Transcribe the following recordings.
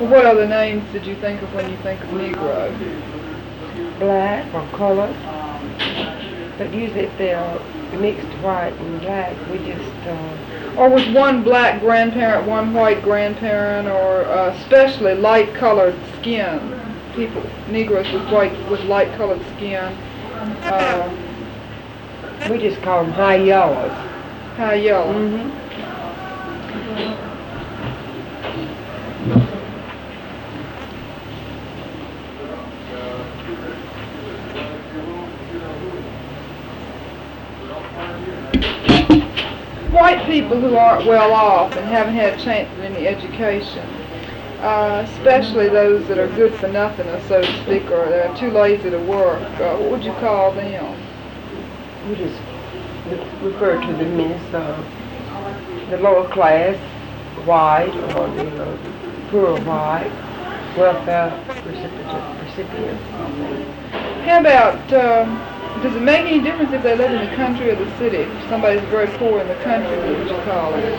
Well, what other names did you think of when you think of Negro? Black or colored. But usually if they're mixed white and black, we just, Or was one black grandparent, one white grandparent, or especially light-colored skin? People, Negroes with light-colored skin. we just call them high yellows. High yellow. Mm-hmm. White people who aren't well off and haven't had a chance at any education, especially those that are good for nothing, or so to speak, or they're too lazy to work, what would you call them? We just refer to them as the lower class, white, or the poor white, welfare recipients. How about, does it make any difference if they live in the country or the city? If somebody's very poor in the country, what would you call it?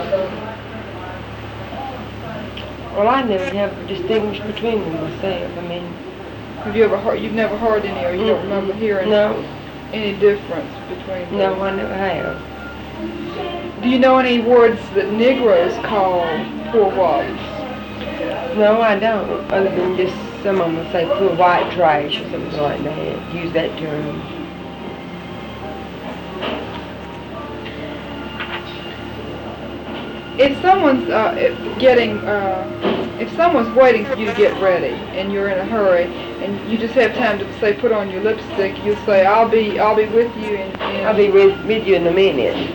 Well, I never have distinguished between them myself. I mean, You've never heard any, or you don't remember hearing any difference between them? No, I never have. Do you know any words that Negroes call poor whites? No, I don't, other than just some of them will say poor white trash or something like that. Use that term. If someone's if someone's waiting for you to get ready and you're in a hurry and you just have time to say put on your lipstick, you say I'll be with you in I'll be with you in a minute.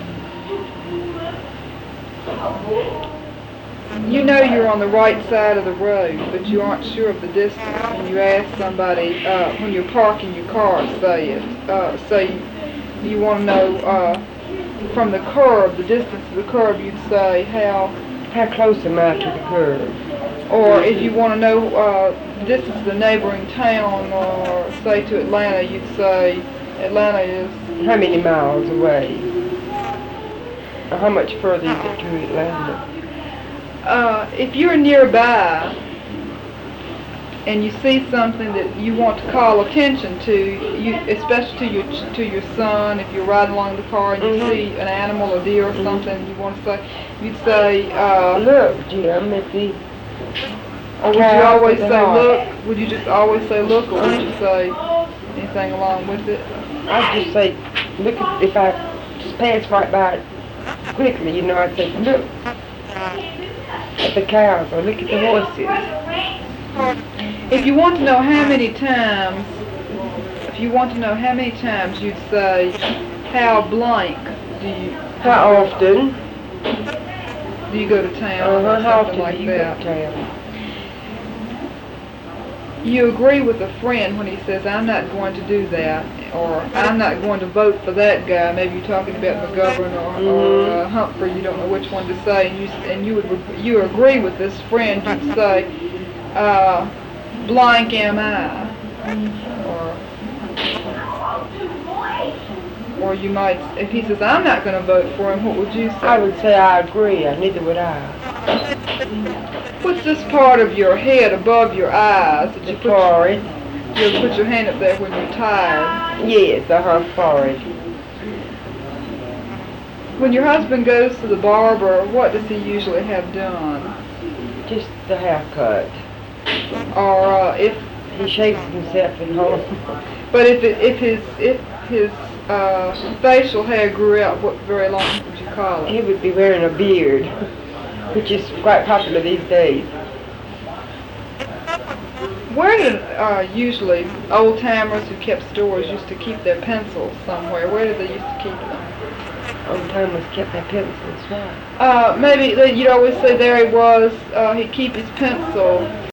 You know you're on the right side of the road, but you aren't sure of the distance, and you ask somebody when you're parking your car, say you want to know from the curb, the distance to the curb, you'd say how close am I to the curb? Or if you want to know the distance to the neighboring town, or say to Atlanta, you'd say Atlanta is how many miles away? Or how much further is it to Atlanta? If you're nearby and you see something that you want to call attention to, especially to your son, if you're riding along the car and you see an animal, a deer or something, you want to say, you'd say, look, Jim, if the or would you always say look? Would you just always say look, or would you say anything along with it? I'd just say, look, if I just pass right by it quickly, I'd say, look at the cows, or look at the horses. If you want to know how many times, you'd say, how blank do you... How often do you go to town, or how something often like do you that. go to town? You agree with a friend when he says, I'm not going to do that, or I'm not going to vote for that guy. Maybe you're talking about McGovern or Humphrey, you don't know which one to say, and you agree with this friend, you'd say, blank am I, or you might, if he says, I'm not going to vote for him, what would you say? I would say I agree, and neither would I. What's this part of your head above your eyes? The forehead. You'll put your hand up there when you're tired. Yes, forehead. When your husband goes to the barber, what does he usually have done? Just the haircut. Or if he shaves himself at home. But if his facial hair grew out, what very long would you call it? He would be wearing a beard, which is quite popular these days. Where did usually old-timers who kept stores used to keep their pencils somewhere? Where did they used to keep them? Old-timers kept their pencils, right? Maybe you'd always say there he was, he'd keep his pencil